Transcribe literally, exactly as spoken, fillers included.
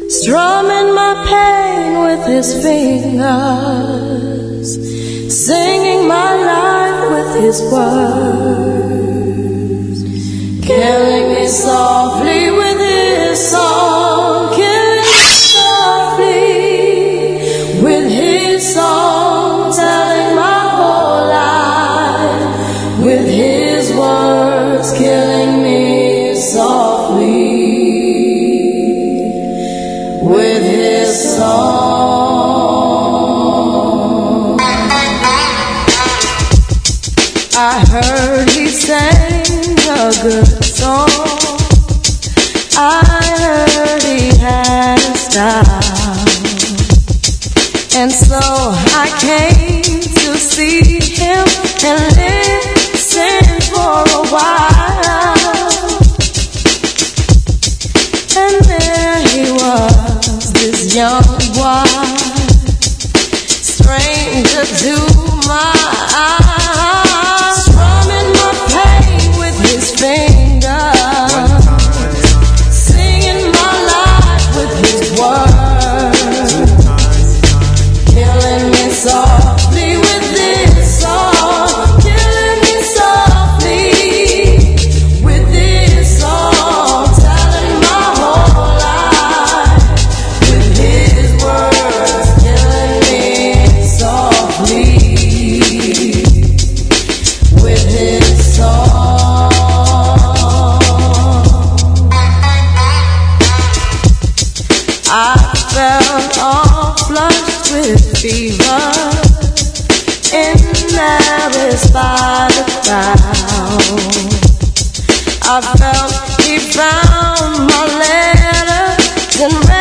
strumming my pain with his fingers, singing my life with his words, killing me softly with his song, killing me softly with his song, telling my whole life with his words, killing me softly with his song. I heard he sang a good song. I heard he had a style, and so I came to see him and listen for a while. And there he was, this young boy, stranger to my eyes, strumming my pain with his fingers, singing my life with his words, killing me softly with this song, killing me softly with this song, telling my whole life with his words, killing me softly with his song. I felt all flushed with fever in Paris by the crowd. I felt he found my letters and read